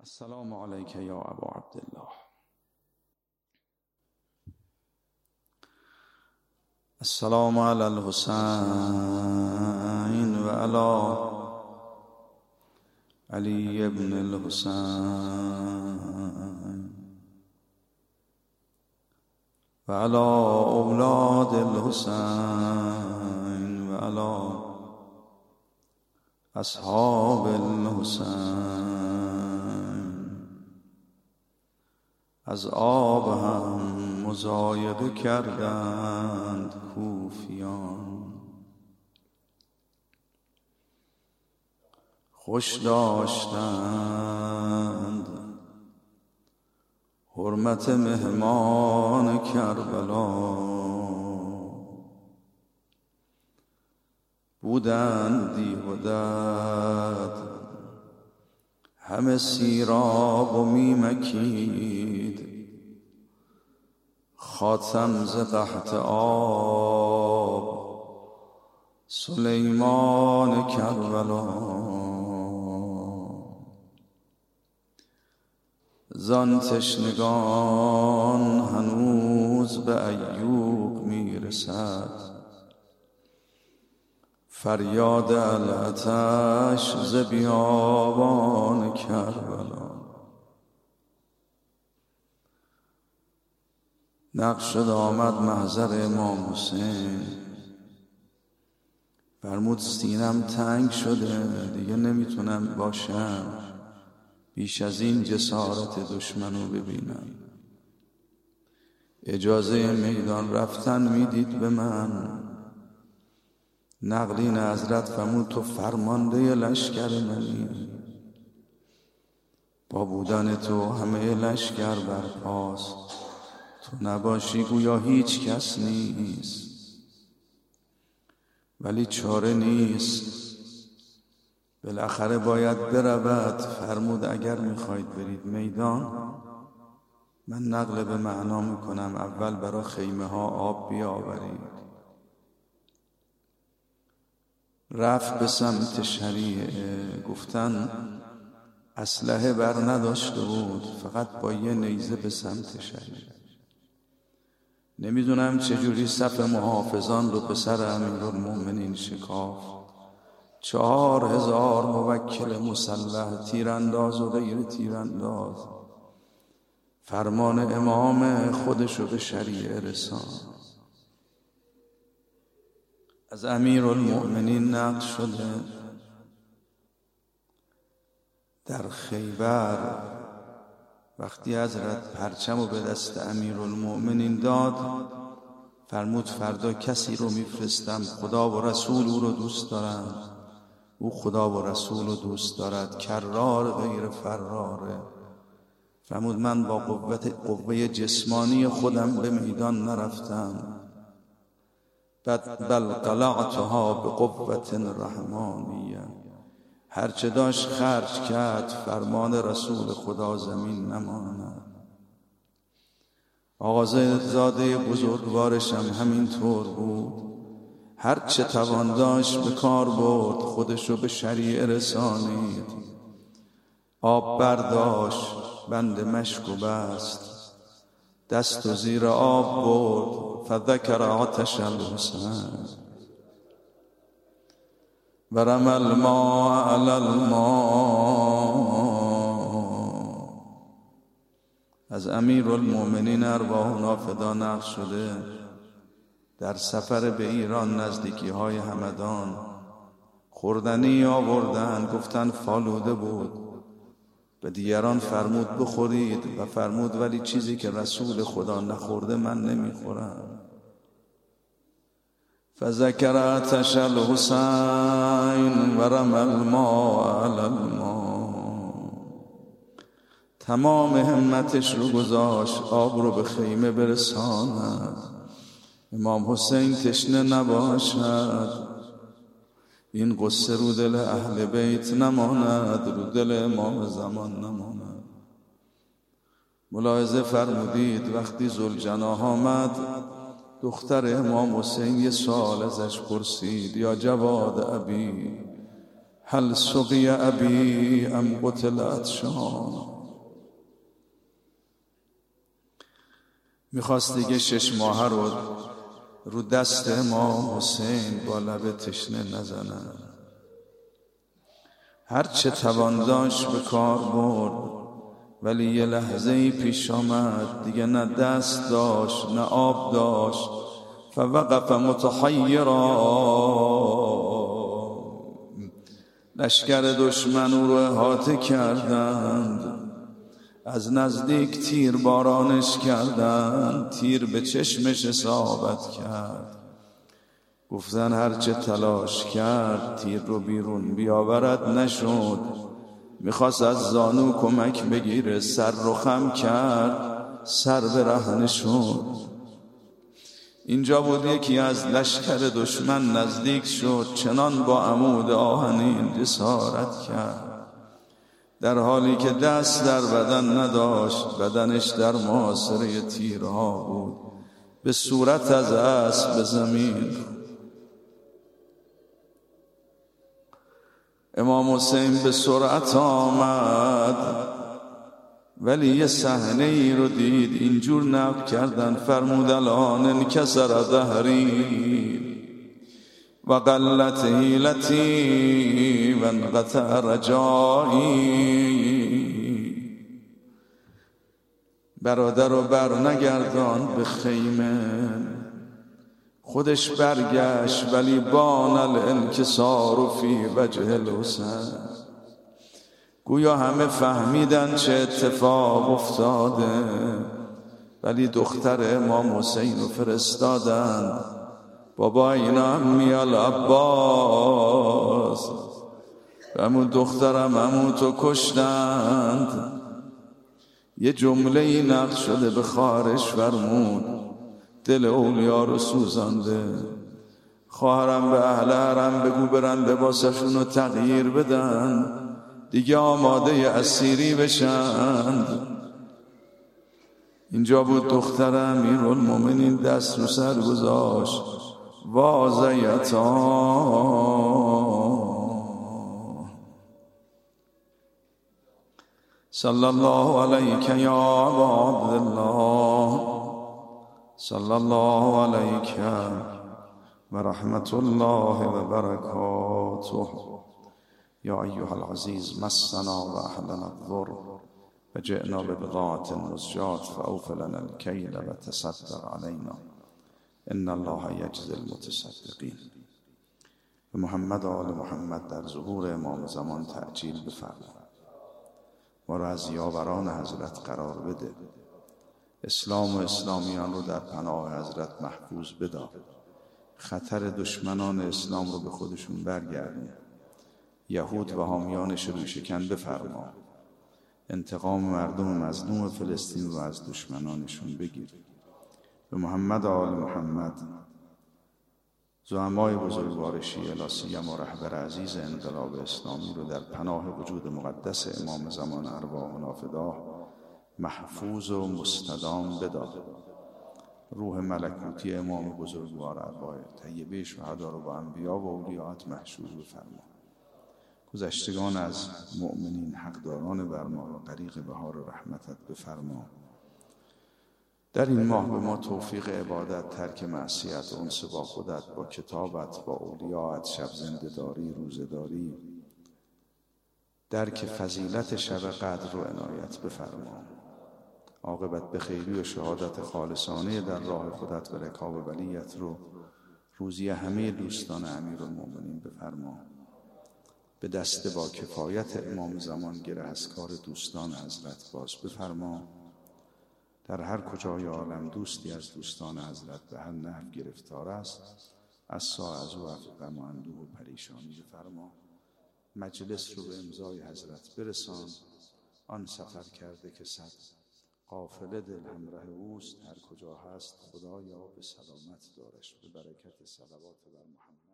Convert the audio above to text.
السلام عليك يا أبا عبد الله. السلام على الحسين وعلى علي بن الحسين وعلى أولاد الحسين وعلى أصحاب الحسين. از آب هم مضایقه کردند کوفیان، خوش داشتند حرمت مهمان کربلا. بودند دیو و دد همه سیراب و میمکید، خاتم ز قحط آب سلیمان کربلا. زان تشنگان هنوز به ایوب میرسد، فریاد العطش ز بیابان کربلا. نقش شد آمد محضر امام حسین، فرمود سینم تنگ شده، دیگه نمیتونم باشم بیش از این جسارت دشمنو ببینم. اجازه میدان رفتن میدید به من. نقلین حضرت فرمود تو فرمانده لشکر منی، با بودن تو همه لشکر برپاست، تو نباشی گویا هیچ کس نیست. ولی چاره نیست، بالاخره باید برود. فرمود اگر میخواید برید میدان، من نقل به معنا میکنم، اول برای خیمه ها آب بیاورید. رفت به سمت شریعه، گفتن اسلحه بر نداشته بود، فقط با یه نیزه به سمت شریعه. نمیدونم چجوری صف محافظان رو پسر امیرالمومنین شکافت. 4000 موکل مسلح، تیرانداز و غیر تیرانداز، فرمان امام خودشو به شریعه رساند. از امیرالمومنین نقل شده در خیبر وقتی حضرت پرچمو به دست امیرالمومنین داد، فرمود فردا کسی رو میفرستم خدا و رسول او رو دوست دارند، او خدا و رسول رو دوست دارد، کرار غیر فراره. فرمود من با قوه جسمانی خودم به میدان نرفتم، بل قلعتها به قوة رحمانیه. هرچه داشت خرج کرد، فرمان رسول خدا زمین نماند. آقازاده بزرگوارش هم همین طور بود، هرچه توان داشت به کار برد، خودشو به شریعه رسانید. آب برداشت، بند مشک و بست، دست و زیر آب برد، فذکر آتش الحسین ورمى الماء علی الماء. از امیرالمومنین ارواحنا فدا نقل شده در سفر به ایران نزدیکی های همدان خوردنی آوردن، گفتن فالوده بود. به دیگران فرمود بخورید و فرمود ولی چیزی که رسول خدا نخورده من نمیخورم. فذکر آتش الحسین ورمى الماء علی الماء. تمام همتش رو گذاشت آب رو به خیمه برساند. امام حسین تشنه نباشد، این قصه رو دل اهل بیت نماند، رو دل امام زمان نماند. ملاحظه فرمودید وقتی ذوالجناح آمد، دختر امام حسین یه سوال ازش پرسید، یا جواد ابی هل سقی ابی ام قتل عطشان. میخواست دیگه 6 ماه رو دست امام حسین با لب تشنه نزنن. هر چه توان داشت به کار برد، ولی یه لحظه پیش آمد دیگه نه دست داشت نه آب داشت. فوقف متحیرا، لشکر دشمن او رو احاطه کردند، از نزدیک تیر بارانش کردند، تیر به چشمش اصابت کرد. گفتن هرچه تلاش کرد تیر رو بیرون بیاورد نشد. میخواست از زانو کمک بگیره، سر رو خم کرد، سر برهنه شد. اینجا بود یکی از لشکر دشمن نزدیک شد، چنان با عمود آهنین جسارت کرد، در حالی که دست در بدن نداشت، بدنش در محاصره تیرها بود، به صورت از اسب به زمین. امام حسین به سرعت آمد، ولی یه صحنه ای رو دید، اینجور نقل کردن، فرمود الان انکسر ظهری و قلت حیلتی و انقطع رجایی. برادر رو بر نگردان به خیمه، خودش برگشت، ولی بان الانکسار فی وجه الحسین. گویا همه فهمیدن چه اتفاق افتاده، ولی دختر امام حسین رو فرستادن. بابا اینا عمی العباس، همون دخترم همون تو کشتند. یه جمله ای نقل شده به خواهرش فرمود، دل اولیا رو سوزانده. خواهرم به اهل حرم بگو برن لباسشون رو تغییر بدن، دیگه آماده اسیری بشن. اینجا بود دختر امیرالمومنین دست رو سر گذاشت، واضیتا صلی الله علیک یا ابا عبدالله، صلی الله علیک و رحمت الله و برکاته. یا ایها العزیز مسنا و اهلنا الضر و جئنا ببضاعة مزجاة فأوف لنا الكيل و تصدق علينا ان الله یجزی المتصدقین. به محمد و آل محمد در ظهور امام زمان تعجیل بفرما، ما را از یاوران حضرت قرار بده، اسلام و اسلامیان رو در پناه حضرت محفوظ بدار، خطر دشمنان اسلام رو به خودشون برگردون، یهود و حامیانش رو شکن بفرما، انتقام مردم مظلوم فلسطین رو از دشمنانشون بگیر. به محمد و آل محمد، زعمای بزرگوار شیعه لا سیما رهبر عزیز انقلاب اسلامی رو در پناه وجود مقدس امام زمان ارواحنا فداه محفوظ و مستدام بدار. روح ملکوتی امام بزرگوار ارواح طیبه شهدا رو با انبیا و اولیات محشور بفرما. گذشتگان از مؤمنین حقداران بر ما و غریق بهار رحمتت بفرما. در این ماه به ما توفیق عبادت، ترک معصیت، انس با خودت، با کتابت، با اولیاءت، شب زنده‌داری، روزه‌داری، درک فضیلت شب قدر رو عنایت بفرما. عاقبت به خیری و شهادت خالصانه در راه خودت و رکاب ولیت رو روزی همه دوستان امیرالمومنین بفرما. به دست با کفایت امام زمان گره از کار دوستان حضرت باز بفرما. در هر کجای عالم دوستی از دوستان حضرت به هر نحو گرفتار است، از از او غم و اندوه و پریشانی بفرما. مجلس رو به امضای حضرت برسان، آن سفر کرده که صد قافله دل همراه اوست، هر کجا هست خدایا به سلامت دارش. به برکت صلوات بر محمد.